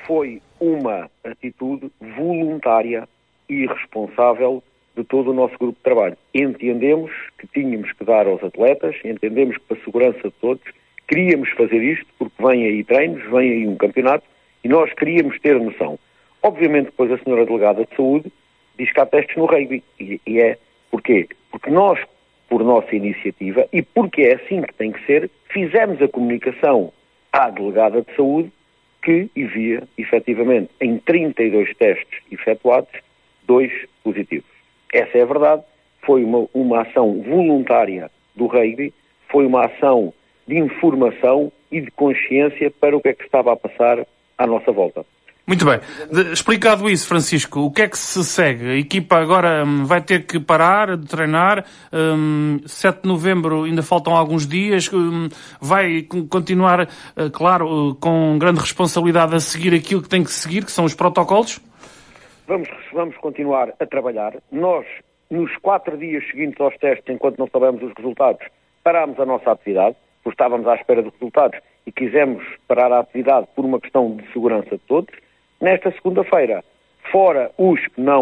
foi uma atitude voluntária e responsável de todo o nosso grupo de trabalho. Entendemos que tínhamos que dar aos atletas, entendemos que para a segurança de todos, queríamos fazer isto porque vem aí treinos, vem aí um campeonato e nós queríamos ter noção. Obviamente depois a senhora delegada de saúde diz que há testes no rugby e é porquê? Porque nós, por nossa iniciativa e porque é assim que tem que ser, fizemos a comunicação à delegada de saúde que havia, efetivamente, em 32 testes efetuados, 2 positivos. Essa é a verdade. Foi uma ação voluntária do rugby, foi uma ação de informação e de consciência para o que é que estava a passar à nossa volta. Muito bem. Explicado isso, Francisco, o que é que se segue? A equipa agora vai ter que parar de treinar. 7 de novembro ainda faltam alguns dias. Vai continuar, claro, com grande responsabilidade a seguir aquilo que tem que seguir, que são os protocolos? Vamos continuar a trabalhar. Nós, nos 4 dias seguintes aos testes, enquanto não sabemos os resultados, parámos a nossa atividade, porque estávamos à espera de resultados e quisemos parar a atividade por uma questão de segurança de todos. Nesta segunda-feira, fora os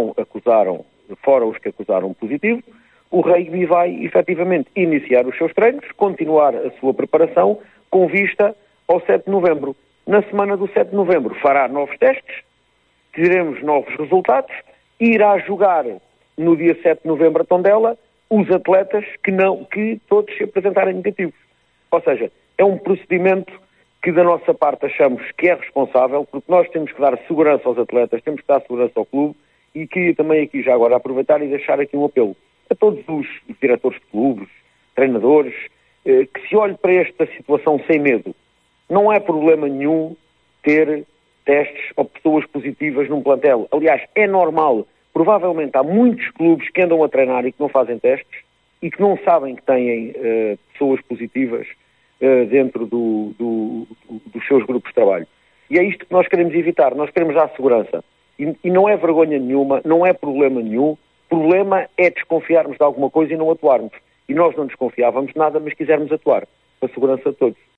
que acusaram positivo, o rugby vai efetivamente iniciar os seus treinos, continuar a sua preparação com vista ao 7 de novembro. Na semana do 7 de novembro fará novos testes, teremos novos resultados e irá jogar no dia 7 de novembro a Tondela os atletas que todos se apresentarem negativos. Ou seja, é um procedimento que da nossa parte achamos que é responsável, porque nós temos que dar segurança aos atletas, temos que dar segurança ao clube e queria também aqui já agora aproveitar e deixar aqui um apelo a todos os diretores de clubes, treinadores, que se olhe para esta situação sem medo. Não é problema nenhum ter testes ou pessoas positivas num plantel. Aliás, é normal. Provavelmente há muitos clubes que andam a treinar e que não fazem testes e que não sabem que têm pessoas positivas dentro dos seus grupos de trabalho. E é isto que nós queremos evitar. Nós queremos dar segurança. E não é vergonha nenhuma, não é problema nenhum. O problema é desconfiarmos de alguma coisa e não atuarmos. E nós não desconfiávamos de nada, mas quisermos atuar para a segurança de todos.